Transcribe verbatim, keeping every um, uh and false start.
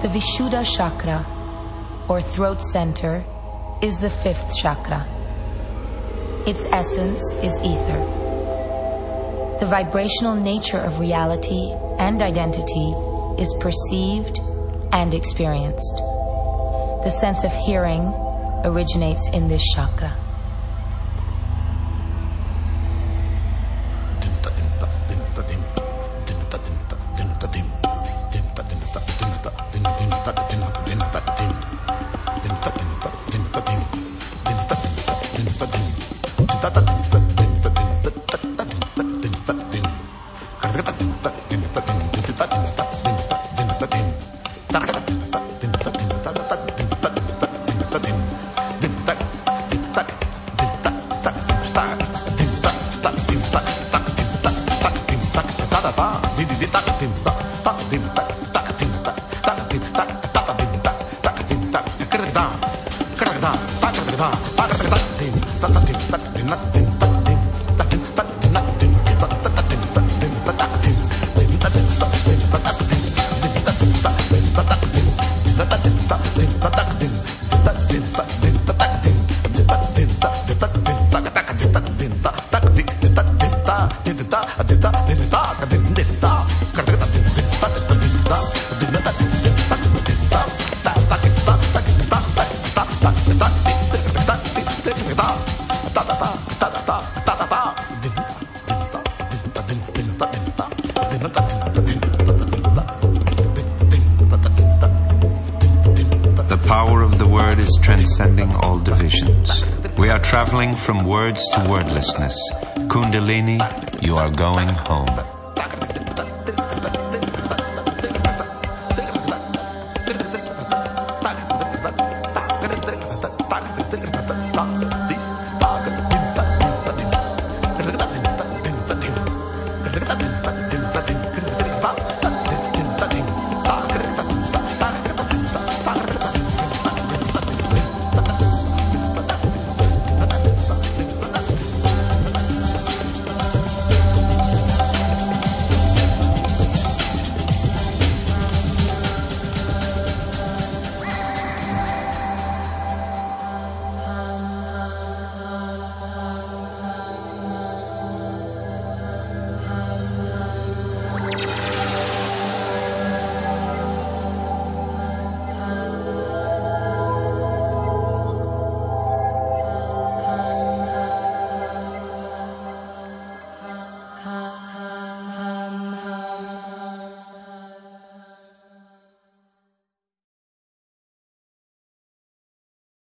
The Vishuddha chakra, or throat center, is the fifth chakra. Its essence is ether. The vibrational nature of reality and identity is perceived and experienced. The sense of hearing originates in this chakra. Transcending all divisions. We are traveling from words to wordlessness. Kundalini, you are going home.